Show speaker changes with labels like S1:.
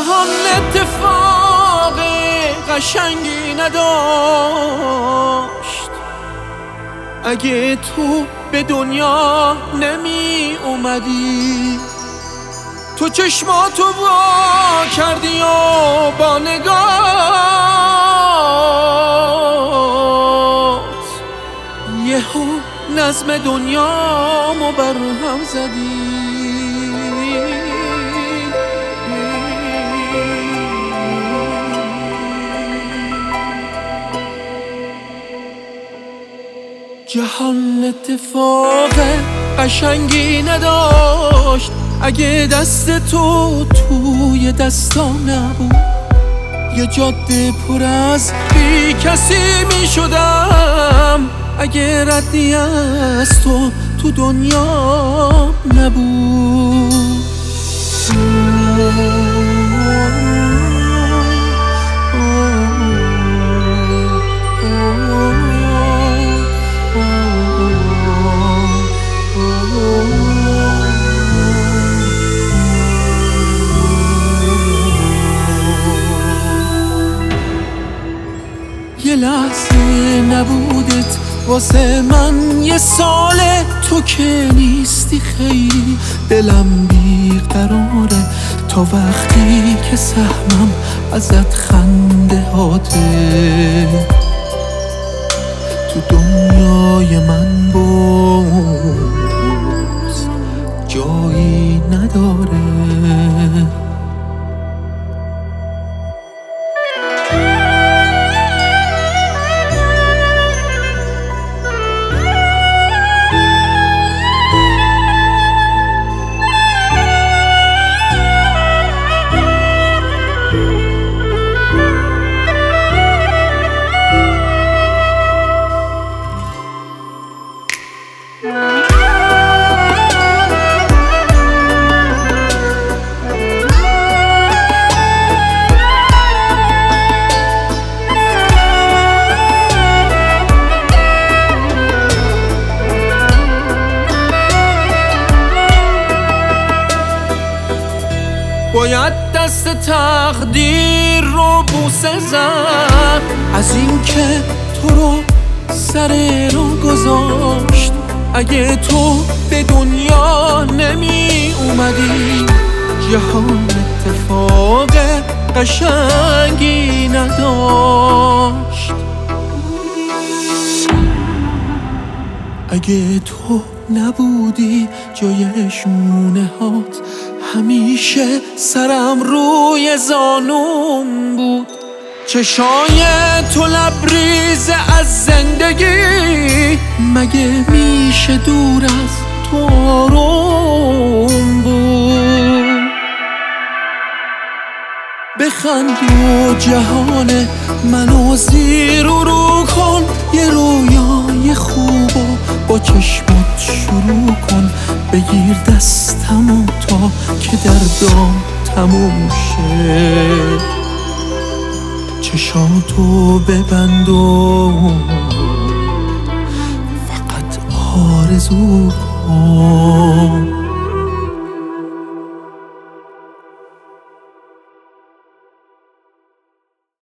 S1: جهان اتفاق قشنگی نداشت اگه تو به دنیا نمی اومدی. تو چشماتو وا کردی و با نگاهت یهو نظم دنیامو برهم زدی. جهان اتفاق قشنگی نداشت اگه دست تو توی دستام نبود. یه جاده پر از بی کسی می شدم اگه ردی از تو دنیا نبود. یه لحظه نبودت واسه من یه ساله. تو که نیستی خیلی دلم بیقراره تا وقتی که سهمم ازت خنده هاته. تو دنیای من باز جایی نداره. باید دست تقدیر رو بوسه زد از این که تو رو سر رو گذاشت اگه تو به دنیا نمی اومدی. جهان اتفاق قشنگی نداشت اگه تو نبودی. جای شونه هات همیشه سرم روی زانوم بود. چشای تو لبریز از زندگی مگه میشه دور از تو آروم بود. بخند و جهان منو زیر و رو کن. یه رویای خوب و با چشمت شروع کن. بگیر دستمو تا که دردام تموم شه. چشاتو ببند و فقط آرزو کن.